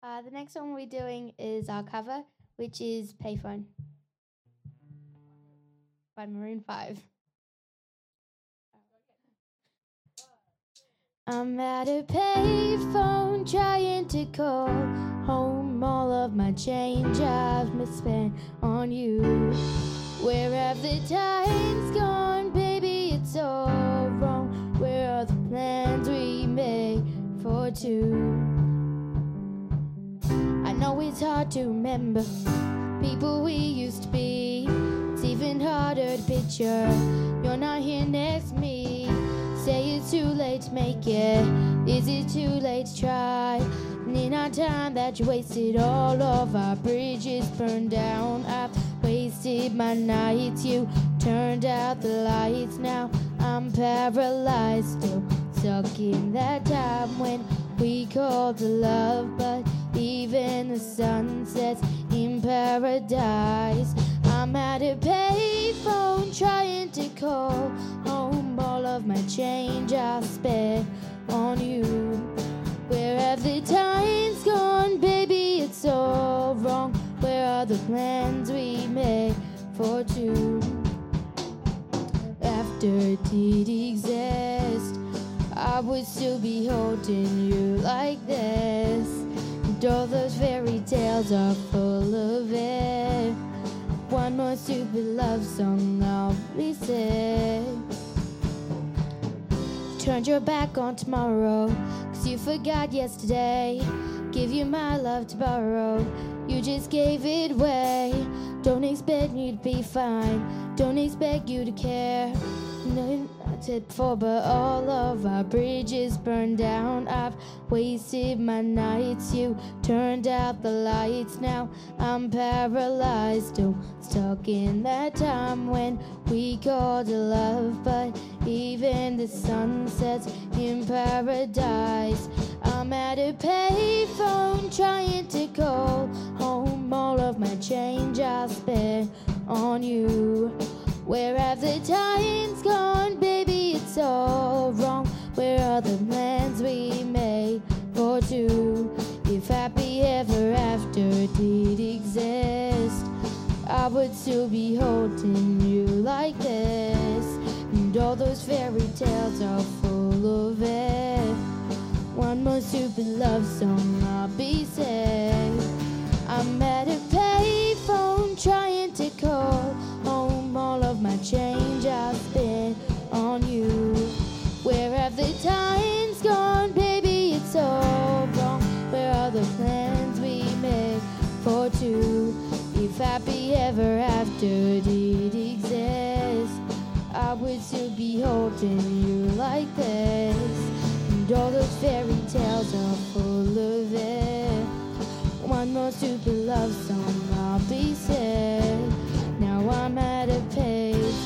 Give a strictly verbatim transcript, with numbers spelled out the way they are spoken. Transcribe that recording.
Uh, the next one we're doing is our cover, which is Payphone by Maroon five. I'm at a payphone trying to call home all of my change I've misspent on you. Where have the times gone, baby? It's all wrong. Where are the plans we made for two? I know it's hard to remember people we used to be. It's even harder to picture you're not here next to me. Say it's too late to make it. Is it too late to try? And in our time that you wasted, all of our bridges burned down. I've wasted my nights, you turned out the lights. Now I'm paralyzed, still stuck in that time when we called it love. But even the sun sets in paradise. I'm at a payphone trying to call home all of my change I spent on you. Where have the times gone, baby? It's all wrong. Where are the plans we made for two? After it did exist, I would still be holding you like this. And all those fairy tales are full of it. One more stupid love song, I'll be sick. Turned your back on tomorrow, cause you forgot yesterday. Give you my love to borrow, you just gave it away. Don't expect you to be fine, don't expect you to care. No, I said before, but all of our bridges burned down. I've wasted my nights, you turned out the lights. Now I'm paralyzed, still stuck in that time when we called it love. But even the sun sets in paradise. I'm at a payphone trying to call home all of my change I spent on you. Where have the times gone, baby? It's all wrong. Where are the plans we made for two? If happy ever after did exist, I would still be holding you like this. And all those fairy tales are full of it. One more stupid love song, I'll be safe. I'm at a payphone trying to call home all of my change I've spent on you. Where have the times gone, baby? It's all wrong. Where are the plans we made for two? If happy ever after did exist, I would still be holding you like this. And all those fairy tales are full of it. One more stupid love song, I'll be sad. Now I'm at a page